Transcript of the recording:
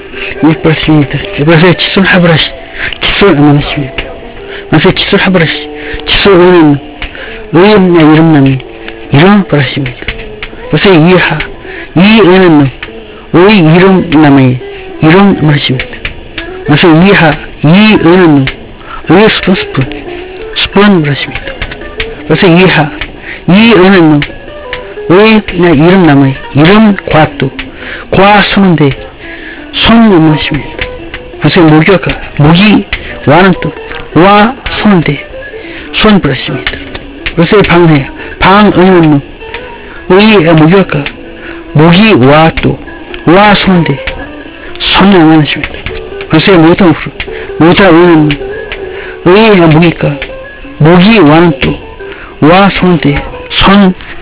그렇습니다. 그래서 치솔 하브라시, 치솔 아마나십니다. 그래서 치솔 하브라시, 치솔 의는 의음냐 이름남이 이름 브라십니다. 그래서 이하, 이 의는 의 이름남이 이름 브라십니다. 그래서 이하, 이 의는 의 스푼 브라십니다. 그래서 이하, 이 의는 의냐 이름남의 이름 과또, 과 손인데 손 브라십니다. 그래서 목욕가, 목이 와는 또, 와 손인데 손 브라십니다. 그래서 방해, 방의는 의 목욕가, 목이 와 또, 와 손인데 손 브라십니다. 그래서 모든 의는 의 목이가, 목이 와는 또, 와 손인데 손